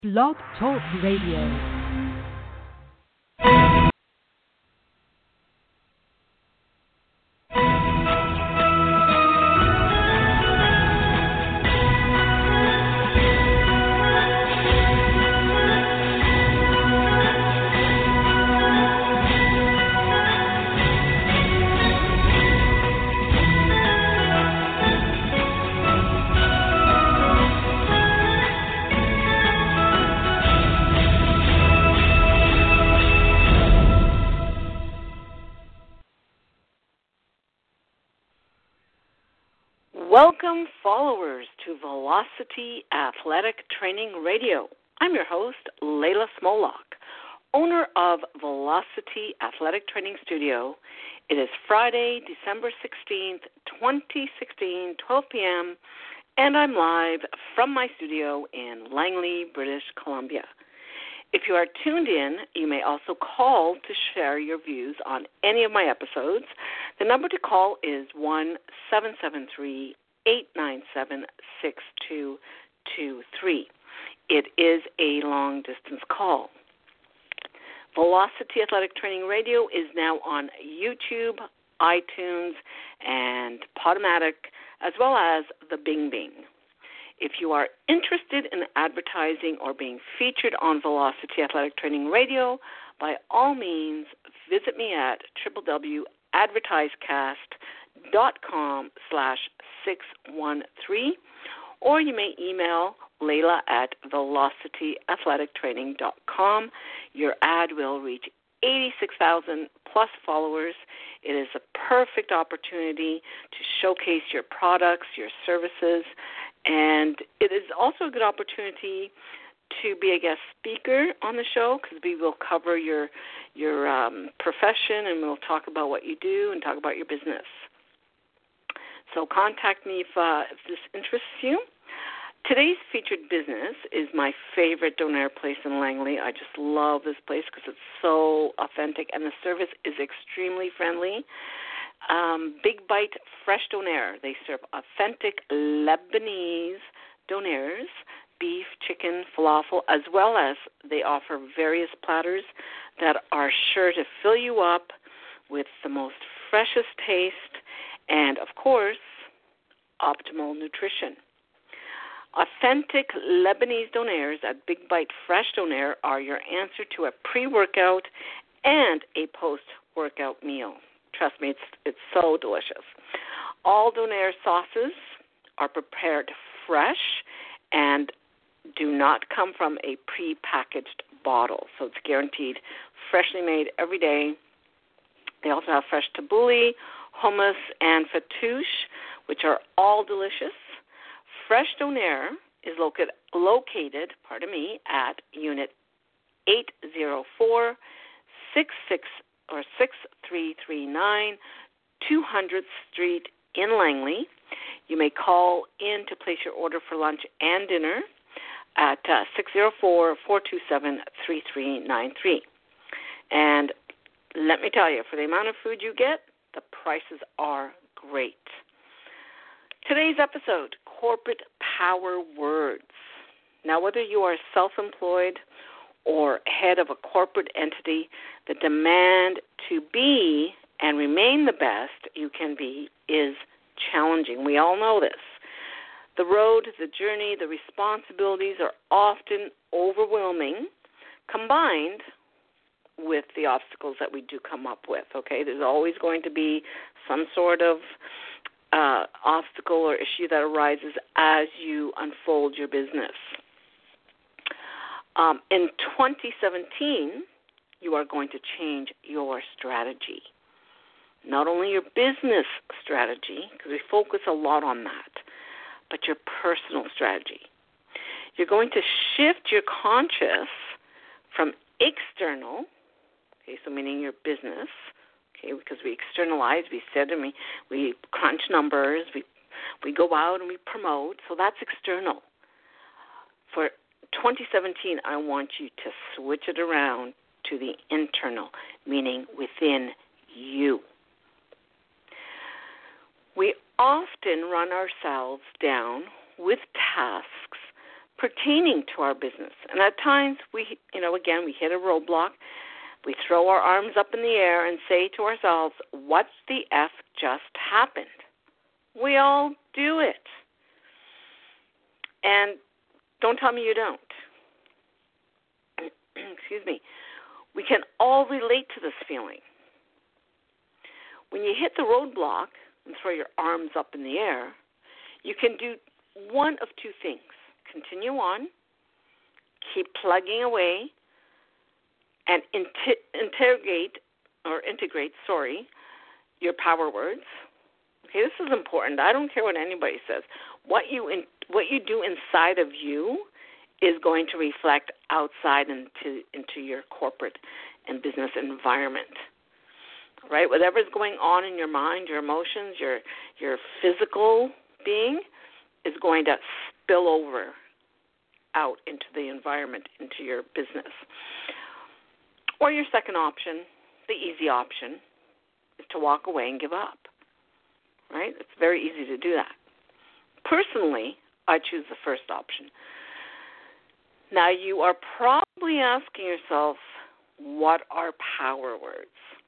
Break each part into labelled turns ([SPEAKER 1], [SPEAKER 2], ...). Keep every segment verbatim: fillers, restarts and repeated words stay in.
[SPEAKER 1] Blog Talk Radio.
[SPEAKER 2] Welcome, followers, to Velocity Athletic Training Radio. I'm your host, Layla Smolak, owner of Velocity Athletic Training Studio. It is Friday, December sixteenth, twenty sixteen, twelve p.m., and I'm live from my studio in Langley, British Columbia. If you are tuned in, you may also call to share your views on any of my episodes. The number to call is one seven seven three, eight nine seven, six two two three. It is a long-distance call. Velocity Athletic Training Radio is now on YouTube, iTunes, and Podomatic, as well as the Bing Bing. If you are interested in advertising or being featured on Velocity Athletic Training Radio, by all means, visit me at w w w dot advertisecast dot com slash six one three, or you may email Layla at velocity athletic training dot com. Your ad will reach eighty-six thousand plus followers. It is a perfect opportunity to showcase your products, your services, and it is also a good opportunity to be a guest speaker on the show, because we will cover your your um, profession, and we'll talk about what you do and talk about your business. So contact me if, uh, if this interests you. Today's featured business is my favorite donair place in Langley. I just love this place because it's so authentic, and the service is extremely friendly. Um, Big Bite Fresh Donair. They serve authentic Lebanese donairs, beef, chicken, falafel, as well as they offer various platters that are sure to fill you up with the most freshest taste and, of course, optimal nutrition. Authentic Lebanese donairs at Big Bite Fresh Donair are your answer to a pre-workout and a post-workout meal. Trust me, it's, it's so delicious. All donair sauces are prepared fresh and do not come from a pre-packaged bottle, so it's guaranteed freshly made every day. They also have fresh tabbouleh, hummus, and fattoush, which are all delicious. Fresh Donair is located, located, pardon me, at Unit eight oh four, six six or six three three nine, two hundredth Street in Langley. You may call in to place your order for lunch and dinner at uh, six oh four, four two seven, three three nine three. And let me tell you, for the amount of food you get, the prices are great. Today's episode, corporate power words. Now, whether you are self-employed or head of a corporate entity, the demand to be and remain the best you can be is challenging. We all know this. The road, the journey, the responsibilities are often overwhelming, combined with the obstacles that we do come up with, okay? There's always going to be some sort of uh, obstacle or issue that arises as you unfold your business. Um, in twenty seventeen, you are going to change your strategy. Not only your business strategy, because we focus a lot on that, but your personal strategy. You're going to shift your conscious from external, okay, so meaning your business, okay, because we externalize, we sit and we, we crunch numbers, we we go out and we promote, so that's external. For twenty seventeen, I want you to switch it around to the internal, meaning within you. We often run ourselves down with tasks pertaining to our business. And at times, we, you know, again, we hit a roadblock. We throw our arms up in the air and say to ourselves, what the F just happened? We all do it. And don't tell me you don't. Excuse me. We can all relate to this feeling. When you hit the roadblock and throw your arms up in the air, you can do one of two things. Continue on, keep plugging away, and inter- interrogate or integrate, sorry, your power words. Okay, this is important. I don't care what anybody says. What you in, what you do inside of you is going to reflect outside into into your corporate and business environment. Right? Whatever's going on in your mind, your emotions, your your physical being is going to spill over out into the environment, into your business. Or your second option, the easy option, is to walk away and give up. Right? It's very easy to do that. Personally, I choose the first option. Now, you are probably asking yourself, what are power words?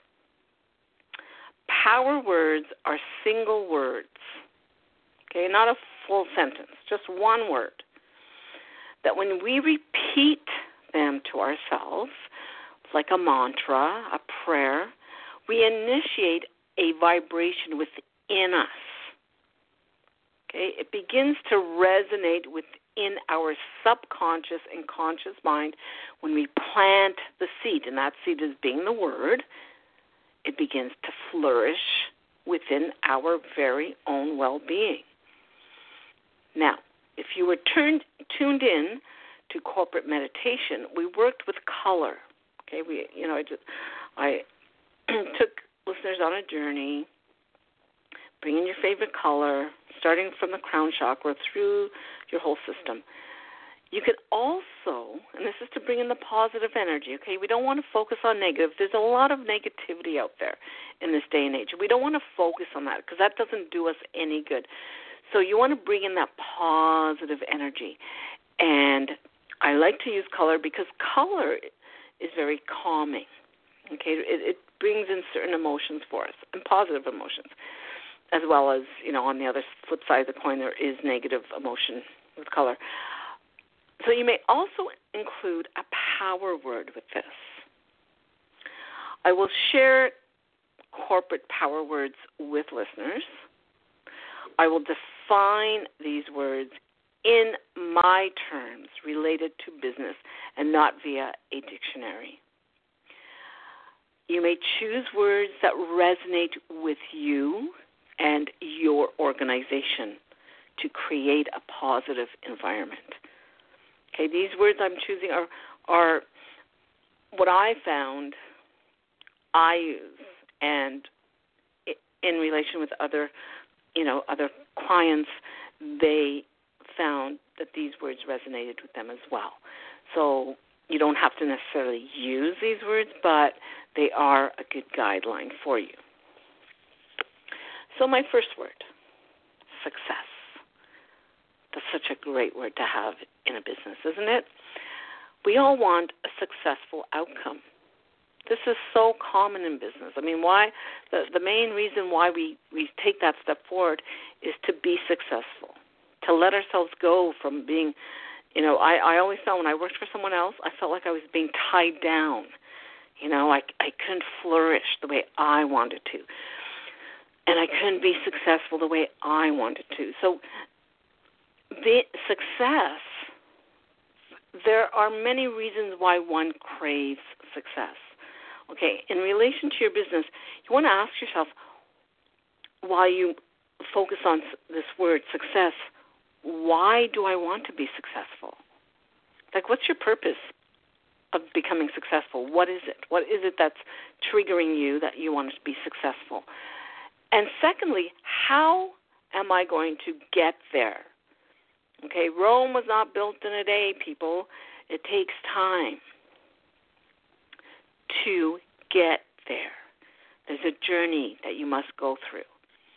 [SPEAKER 2] Power words are single words, okay, not a full sentence, just one word, that when we repeat them to ourselves, like a mantra, a prayer, we initiate a vibration within us. Okay, it begins to resonate within our subconscious and conscious mind when we plant the seed, and that seed is being the word. It begins to flourish within our very own well-being. Now, if you were turned, tuned in to corporate meditation, we worked with color. Okay, we, you know, I just, I took listeners on a journey, bringing your favorite color, starting from the crown chakra through your whole system. You can also, and this is to bring in the positive energy, okay? We don't want to focus on negative. There's a lot of negativity out there in this day and age. We don't want to focus on that because that doesn't do us any good. So you want to bring in that positive energy. And I like to use color because color is very calming, okay? It, it brings in certain emotions for us, and positive emotions, as well as, you know, on the other flip side of the coin, there is negative emotion with color. So you may also include a power word with this. I will share corporate power words with listeners. I will define these words in my terms related to business and not via a dictionary. You may choose words that resonate with you and your organization to create a positive environment. Okay, these words I'm choosing are are what I found I use, and in relation with other, you know, other clients, they found that these words resonated with them as well. So you don't have to necessarily use these words, but they are a good guideline for you. So my first word, success. That's such a great word to have in a business, isn't it? We all want a successful outcome. This is so common in business. I mean, why? The, the main reason why we, we take that step forward is to be successful, to let ourselves go from being, you know, I, I always found when I worked for someone else, I felt like I was being tied down. You know, I, I couldn't flourish the way I wanted to. And I couldn't be successful the way I wanted to. So the success, there are many reasons why one craves success. Okay, in relation to your business, you want to ask yourself, while you focus on this word, success, why do I want to be successful? Like, what's your purpose of becoming successful? What is it? What is it that's triggering you that you want to be successful? And secondly, how am I going to get there? Okay, Rome was not built in a day, people. It takes time to get there. There's a journey that you must go through.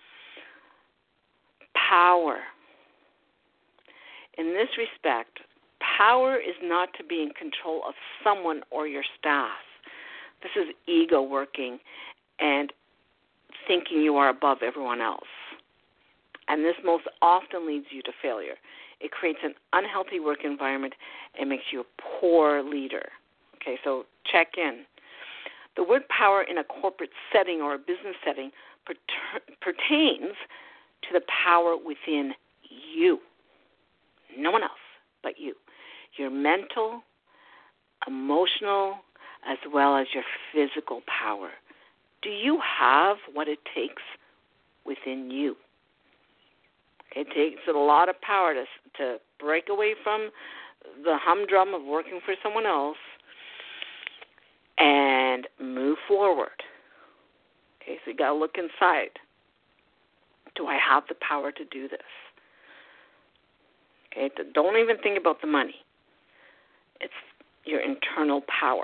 [SPEAKER 2] Power. In this respect, power is not to be in control of someone or your staff. This is ego working and thinking you are above everyone else. And this most often leads you to failure. It creates an unhealthy work environment and makes you a poor leader. Okay, so check in. The word power in a corporate setting or a business setting per- pertains to the power within you. No one else but you. Your mental, emotional, as well as your physical power. Do you have what it takes within you? It takes a lot of power to to break away from the humdrum of working for someone else and move forward. Okay, so you got to look inside. Do I have the power to do this? Okay, don't even think about the money. It's your internal power.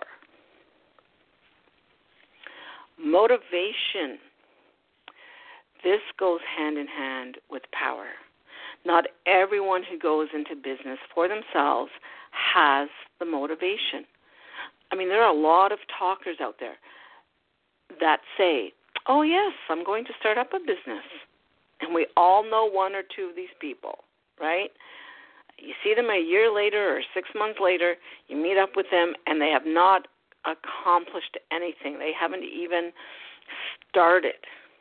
[SPEAKER 2] Motivation. This goes hand in hand with power. Not everyone who goes into business for themselves has the motivation. I mean, there are a lot of talkers out there that say, oh, yes, I'm going to start up a business. And we all know one or two of these people, right? You see them a year later or six months later, you meet up with them, and they have not accomplished anything. They haven't even started.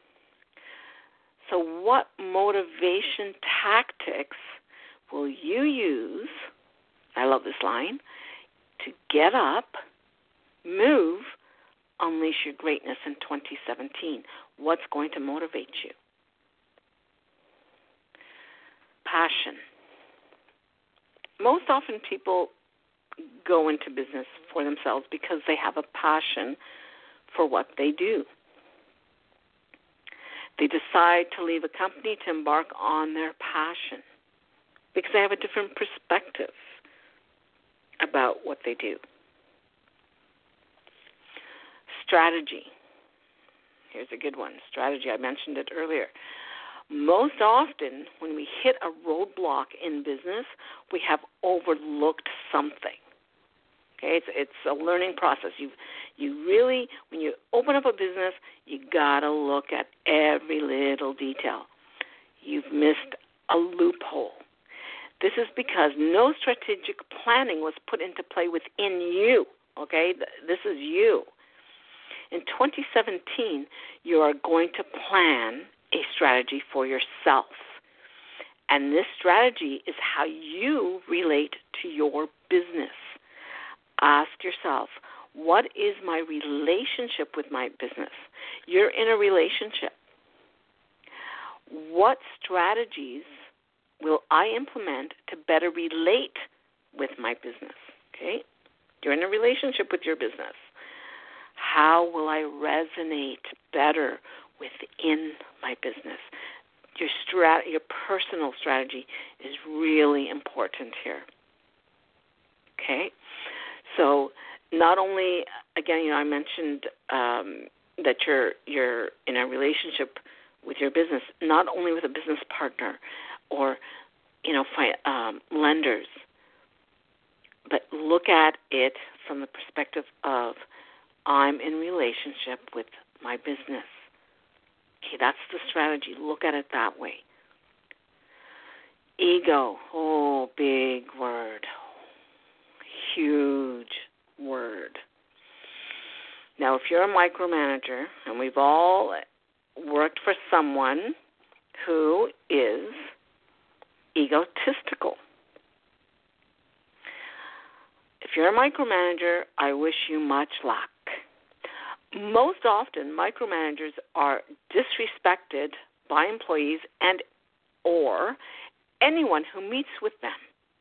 [SPEAKER 2] So what motivation tactics will you use, I love this line, to get up, move, unleash your greatness in twenty seventeen? What's going to motivate you? Passion. Most often people go into business for themselves because they have a passion for what they do. They decide to leave a company to embark on their passion because they have a different perspective about what they do. Strategy. Here's a good one. Strategy. I mentioned it earlier. Most often, when we hit a roadblock in business, we have overlooked something. Okay, it's it's a learning process. You you really, when you open up a business, you gotta look at every little detail. You've missed a loophole. This is because no strategic planning was put into play within you. Okay, this is you. In twenty seventeen, you are going to plan a strategy for yourself. And this strategy is how you relate to your business. Ask yourself, what is my relationship with my business? You're in a relationship. What strategies will I implement to better relate with my business? Okay? You're in a relationship with your business. How will I resonate better within my business? Your strat- your personal strategy is really important here. Okay? So not only, again, you know, I mentioned um, that you're you're in a relationship with your business, not only with a business partner or, you know, fi- um, lenders, but look at it from the perspective of I'm in relationship with my business. Okay, that's the strategy. Look at it that way. Ego, oh, big word. Huge word. Now, if you're a micromanager, and we've all worked for someone who is egotistical. If you're a micromanager, I wish you much luck. Most often, micromanagers are disrespected by employees and or anyone who meets with them.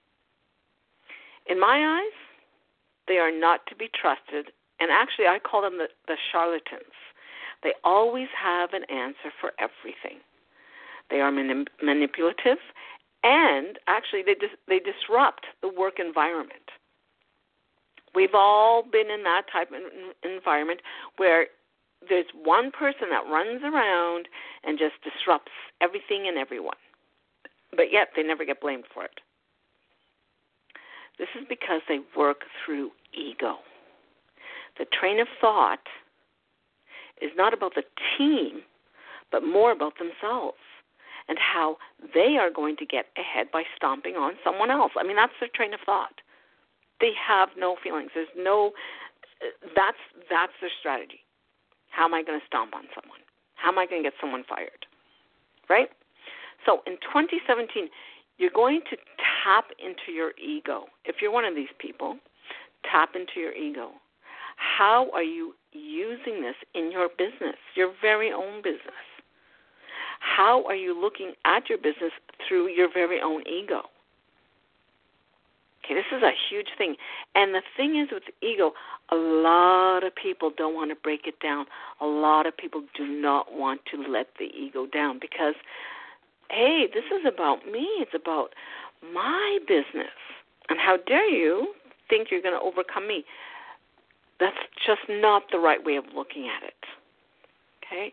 [SPEAKER 2] In my eyes, they are not to be trusted, and actually I call them the, the charlatans. They always have an answer for everything. They are manip- manipulative, and actually they dis- they disrupt the work environment. We've all been in that type of environment where there's one person that runs around and just disrupts everything and everyone, but yet they never get blamed for it. This is because they work through ego. The train of thought is not about the team, but more about themselves and how they are going to get ahead by stomping on someone else. I mean, that's their train of thought. They have no feelings. There's no, that's, that's their strategy. How am I going to stomp on someone? How am I going to get someone fired? Right? So in twenty seventeen, you're going to tap into your ego. If you're one of these people, tap into your ego. How are you using this in your business, your very own business? How are you looking at your business through your very own ego? Okay, this is a huge thing. And the thing is with ego, a lot of people don't want to break it down. A lot of people do not want to let the ego down because, hey, this is about me. It's about my business. And how dare you think you're going to overcome me? That's just not the right way of looking at it. Okay?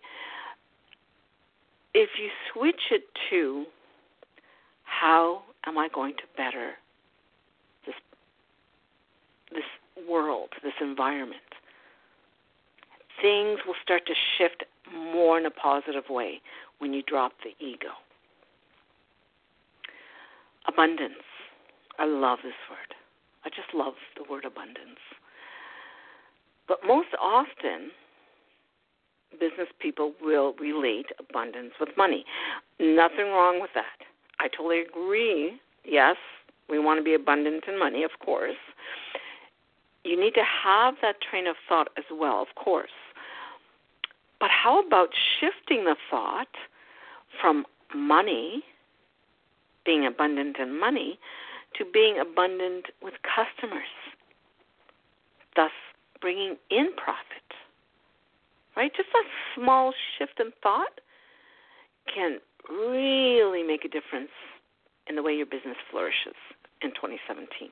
[SPEAKER 2] If you switch it to how am I going to better this this world, this environment, things will start to shift more in a positive way when you drop the ego. Abundance. I love this word. I just love the word abundance. But most often, business people will relate abundance with money. Nothing wrong with that. I totally agree. Yes, we want to be abundant in money, of course. You need to have that train of thought as well, of course. But how about shifting the thought from money, being abundant in money, to being abundant with customers, thus bringing in profit? Right? Just a small shift in thought can really make a difference in the way your business flourishes in twenty seventeen.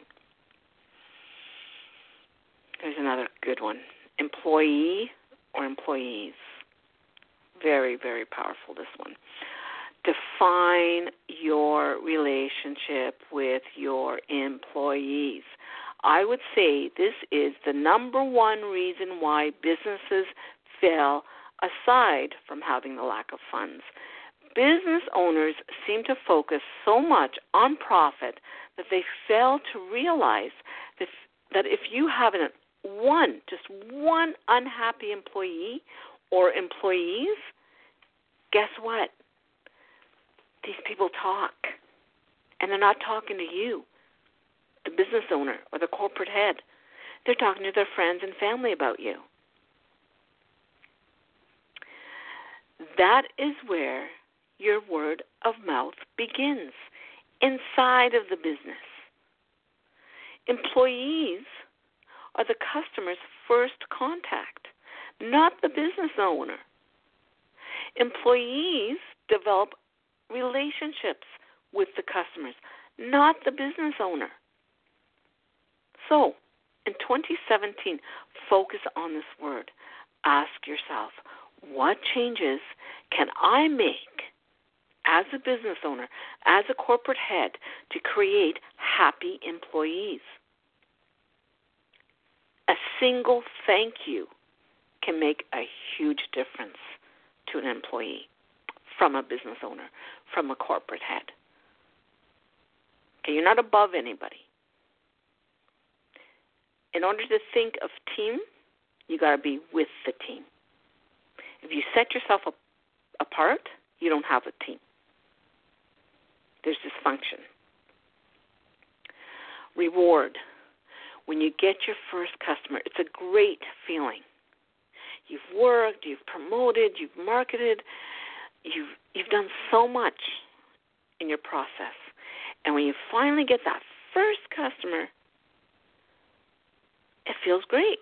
[SPEAKER 2] There's another good one. Employee or employees. Very, very powerful, this one. Define your relationship with your employees. I would say this is the number one reason why businesses fail, aside from having the lack of funds. Business owners seem to focus so much on profit that they fail to realize that, that if you have an, one, just one unhappy employee or employees, guess what? These people talk, and they're not talking to you, the business owner or the corporate head. They're talking to their friends and family about you. That is where your word of mouth begins, inside of the business. Employees are the customer's first contact, not the business owner. Employees develop relationships with the customers, not the business owner. So, in twenty seventeen, focus on this word. Ask yourself, what changes can I make as a business owner, as a corporate head, to create happy employees? A single thank you can make a huge difference to an employee, from a business owner, from a corporate head. Okay, you're not above anybody. In order to think of team, you got to be with the team. If you set yourself up apart, you don't have a team. There's dysfunction. Reward. When you get your first customer, it's a great feeling. You've worked, you've promoted, you've marketed, you've you've done so much in your process. And when you finally get that first customer, it feels great.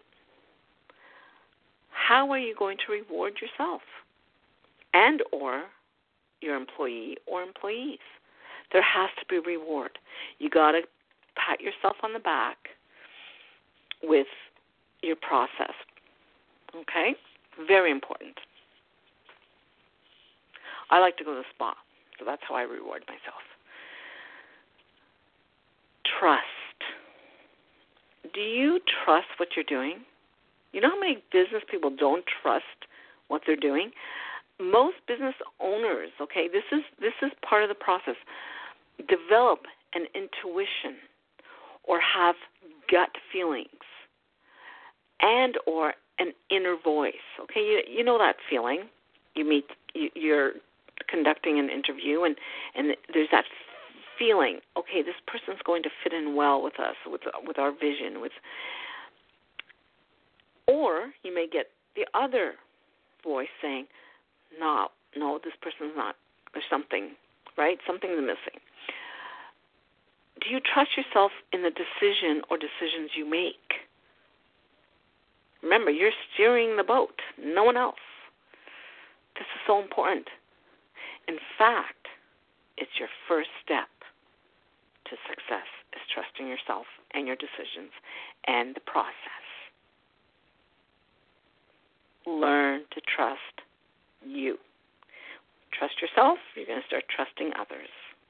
[SPEAKER 2] How are you going to reward yourself and or your employee or employees? There has to be reward. You got to pat yourself on the back with your process. Okay? Very important. I like to go to the spa, so that's how I reward myself. Trust. do you trust what you're doing? You know how many business people don't trust what they're doing? Most business owners, okay, this is this is part of the process, develop an intuition or have gut feelings and or an inner voice. Okay, you you know that feeling. You meet you, you're conducting an interview and, and there's that feeling, okay, this person's going to fit in well with us, with with our vision, with or you may get the other voice saying, no, no, this person's not, there's something, right? Something's missing. Do you trust yourself in the decision or decisions you make? Remember, you're steering the boat, no one else. This is so important. In fact, it's your first step to success is trusting yourself and your decisions and the process. Learn to trust you. Trust yourself, you're going to start trusting others.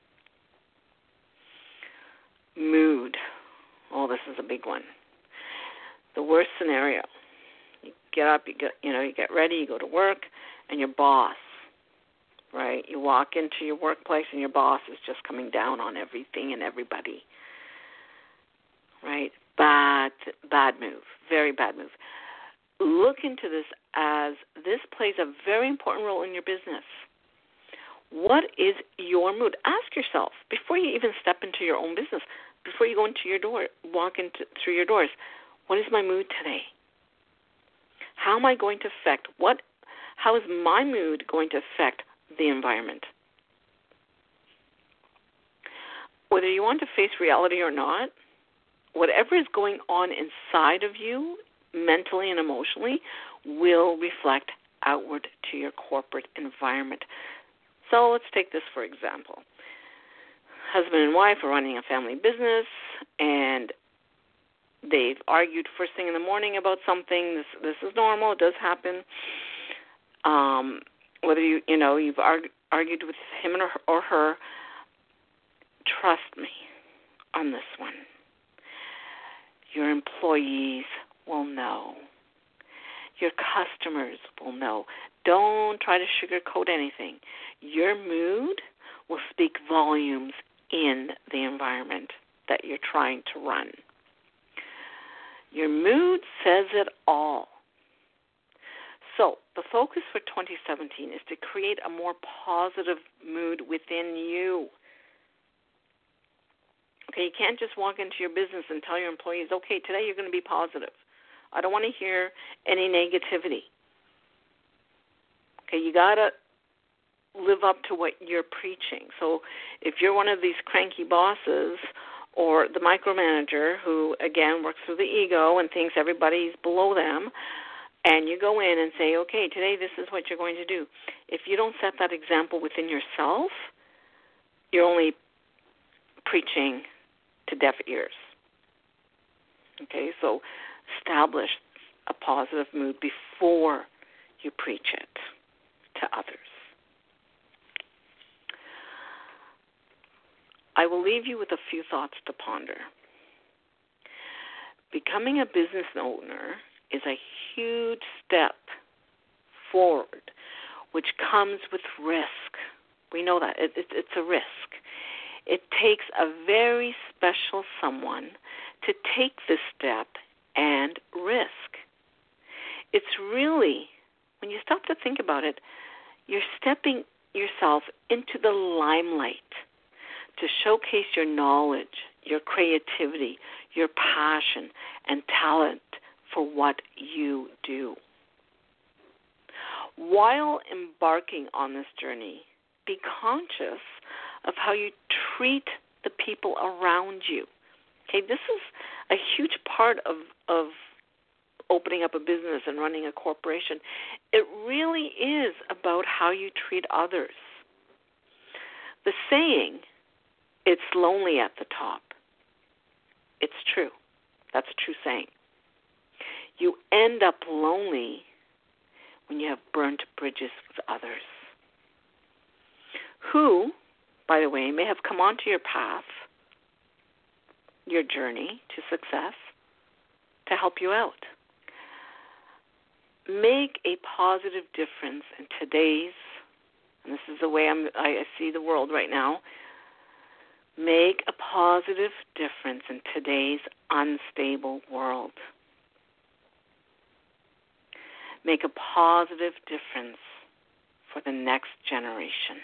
[SPEAKER 2] Mood. Oh, this is a big one. The worst scenario. You get up, you get, you know, you get ready, you go to work, and your boss, right? You walk into your workplace and your boss is just coming down on everything and everybody, right? Bad, bad move, very bad move. Look into this as this plays a very important role in your business. What is your mood? Ask yourself before you even step into your own business, before you go into your door, walk into through your doors. What is my mood today? How am I going to affect what? How is my mood going to affect the environment? Whether you want to face reality or not, whatever is going on inside of you, mentally and emotionally, will reflect outward to your corporate environment. So let's take this for example. Husband and wife are running a family business, and they've argued first thing in the morning about something. This this is normal. It does happen. Um, whether you you know you've arg- argued with him or, or her, trust me on this one. Your employees will know. Your customers will know. Don't try to sugarcoat anything. Your mood will speak volumes in the environment that you're trying to run. Your mood says it all. So the focus for twenty seventeen is to create a more positive mood within you. Okay, you can't just walk into your business and tell your employees, okay, today you're going to be positive. I don't want to hear any negativity. Okay, you got to live up to what you're preaching. So if you're one of these cranky bosses or the micromanager who, again, works through the ego and thinks everybody's below them, and you go in and say, okay, today this is what you're going to do. If you don't set that example within yourself, you're only preaching to deaf ears. Okay, so establish a positive mood before you preach it to others. I will leave you with a few thoughts to ponder. Becoming a business owner is a huge step forward, which comes with risk. We know that. It, it, it's a risk. It takes a very special someone to take this step and risk. It's really, when you stop to think about it, you're stepping yourself into the limelight to showcase your knowledge, your creativity, your passion, and talent for what you do. While embarking on this journey, be conscious of how you treat the people around you. Okay, this is a huge part of, of opening up a business and running a corporation. It really is about how you treat others. The saying, it's lonely at the top. It's true. That's a true saying. You end up lonely when you have burnt bridges with others who, by the way, may have come onto your path, your journey to success, to help you out. Make a positive difference in today's, and this is the way I'm, I see the world right now, make a positive difference in today's unstable world. Make a positive difference for the next generation.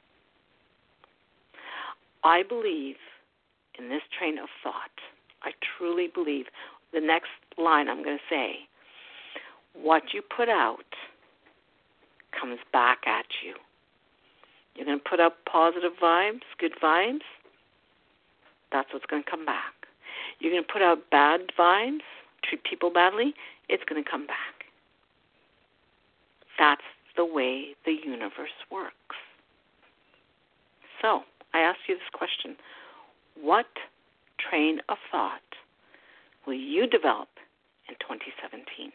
[SPEAKER 2] I believe in this train of thought. I truly believe the next line I'm going to say, what you put out comes back at you. You're going to put up positive vibes, good vibes, that's what's going to come back. You're going to put out bad vibes, treat people badly, it's going to come back. That's the way the universe works. So, I ask you this question. What train of thought will you develop in twenty seventeen?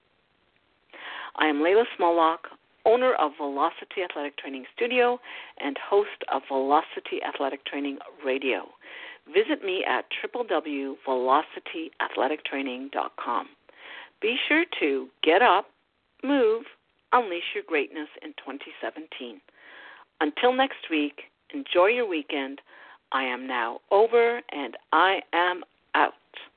[SPEAKER 2] I am Layla Smolak, owner of Velocity Athletic Training Studio and host of Velocity Athletic Training Radio. Visit me at w w w dot velocity athletic training dot com. Be sure to get up, move, unleash your greatness in twenty seventeen. Until next week, enjoy your weekend. I am now over and I am out.